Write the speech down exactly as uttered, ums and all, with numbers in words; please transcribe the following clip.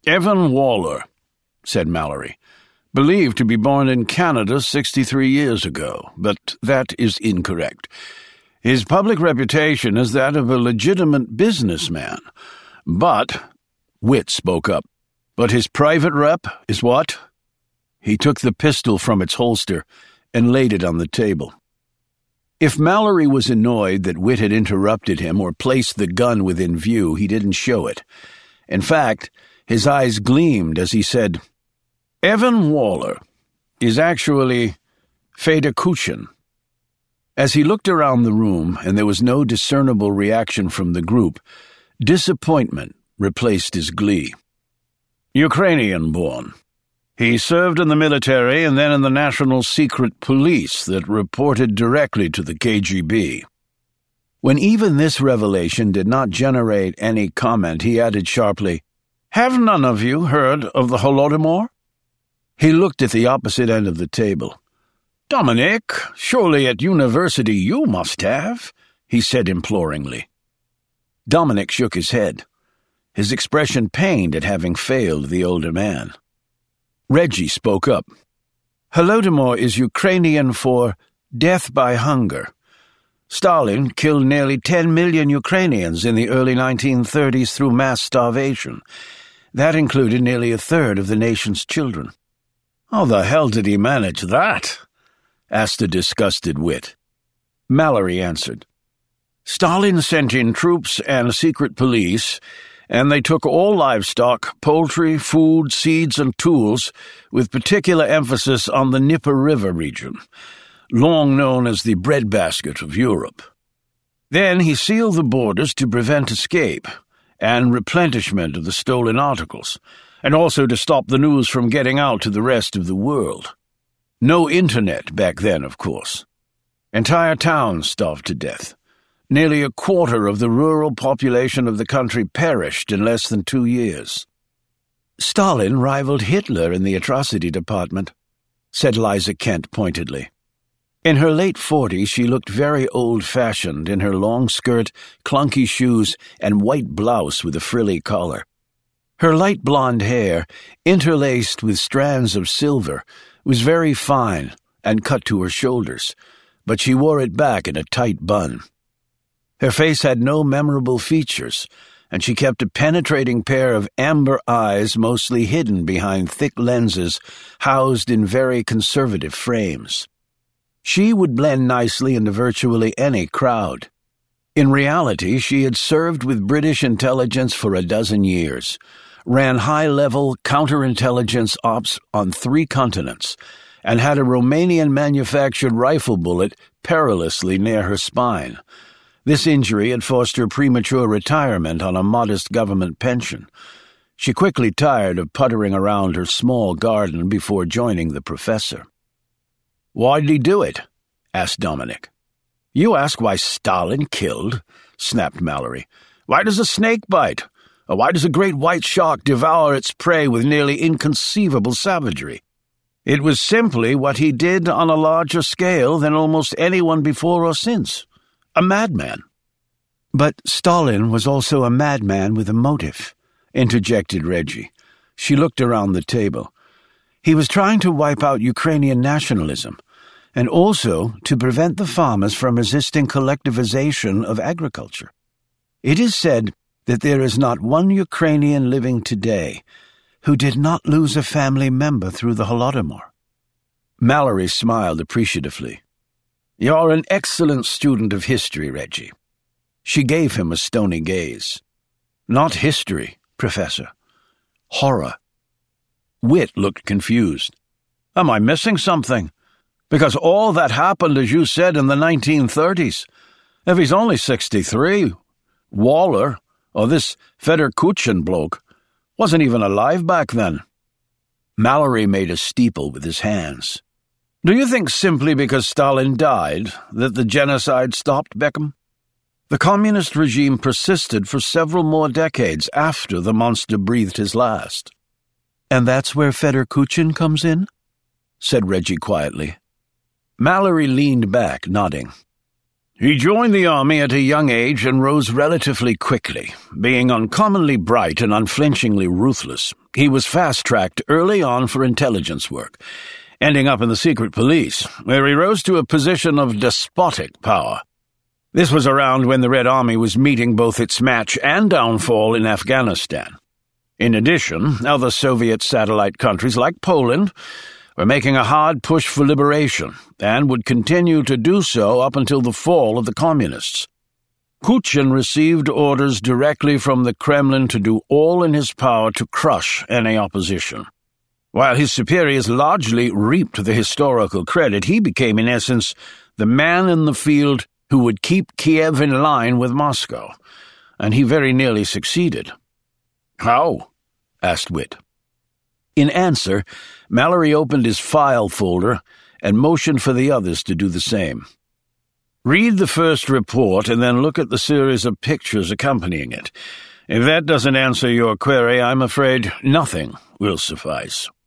Evan Waller, said Mallory, believed to be born in Canada sixty-three years ago, but that is incorrect. His public reputation is that of a legitimate businessman. But, Witt spoke up, but his private rep is what? He took the pistol from its holster and laid it on the table. If Mallory was annoyed that Witt had interrupted him or placed the gun within view, he didn't show it. In fact, his eyes gleamed as he said, Evan Waller is actually Fedor Kuchin. As he looked around the room and there was no discernible reaction from the group, disappointment replaced his glee. Ukrainian-born. He served in the military and then in the National Secret Police that reported directly to the K G B. When even this revelation did not generate any comment, he added sharply, Have none of you heard of the Holodomor? He looked at the opposite end of the table. Dominic, surely at university you must have, he said imploringly. Dominic shook his head, his expression pained at having failed the older man. Reggie spoke up. Holodomor is Ukrainian for death by hunger. Stalin killed nearly ten million Ukrainians in the early nineteen thirties through mass starvation. That included nearly a third of the nation's children. How the hell did he manage that? Asked a disgusted Witt. Mallory answered. Stalin sent in troops and secret police, and they took all livestock, poultry, food, seeds, and tools, with particular emphasis on the Dnieper River region, long known as the breadbasket of Europe. Then he sealed the borders to prevent escape and replenishment of the stolen articles, and also to stop the news from getting out to the rest of the world. No internet back then, of course. Entire towns starved to death. Nearly a quarter of the rural population of the country perished in less than two years. Stalin rivaled Hitler in the atrocity department, said Liza Kent pointedly. In her late forties, she looked very old-fashioned in her long skirt, clunky shoes, and white blouse with a frilly collar. Her light blonde hair, interlaced with strands of silver, was very fine and cut to her shoulders, but she wore it back in a tight bun. Her face had no memorable features, and she kept a penetrating pair of amber eyes mostly hidden behind thick lenses housed in very conservative frames. She would blend nicely into virtually any crowd. In reality, she had served with British intelligence for a dozen years, ran high-level counterintelligence ops on three continents, and had a Romanian-manufactured rifle bullet perilously near her spine. This injury had forced her premature retirement on a modest government pension. She quickly tired of puttering around her small garden before joining the professor. "Why did he do it?" asked Dominic. "You ask why Stalin killed?" snapped Mallory. "Why does a snake bite? Or why does a great white shark devour its prey with nearly inconceivable savagery? It was simply what he did on a larger scale than almost anyone before or since. A madman." "But Stalin was also a madman with a motive," interjected Reggie. She looked around the table. "He was trying to wipe out Ukrainian nationalism, and also to prevent the farmers from resisting collectivization of agriculture. It is said that there is not one Ukrainian living today who did not lose a family member through the Holodomor." Mallory smiled appreciatively. "You're an excellent student of history, Reggie." She gave him a stony gaze. "Not history, Professor. Horror." Witt looked confused. "Am I missing something? Because all that happened, as you said, in the nineteen thirties. If he's only sixty-three, Waller, or this Fedor Kuchin bloke, wasn't even alive back then." Mallory made a steeple with his hands. "Do you think simply because Stalin died that the genocide stopped, Beckham? The communist regime persisted for several more decades after the monster breathed his last." "And that's where Fedor Kuchin comes in?" said Reggie quietly. Mallory leaned back, nodding. He joined the army at a young age and rose relatively quickly. Being uncommonly bright and unflinchingly ruthless, he was fast-tracked early on for intelligence work, ending up in the secret police, where he rose to a position of despotic power. This was around when the Red Army was meeting both its match and downfall in Afghanistan. In addition, other Soviet satellite countries like Poland were making a hard push for liberation, and would continue to do so up until the fall of the Communists. Kuchin received orders directly from the Kremlin to do all in his power to crush any opposition. While his superiors largely reaped the historical credit, he became, in essence, the man in the field who would keep Kiev in line with Moscow, and he very nearly succeeded. "How?" asked Witt. In answer, Mallory opened his file folder and motioned for the others to do the same. "Read the first report and then look at the series of pictures accompanying it. If that doesn't answer your query, I'm afraid nothing will suffice."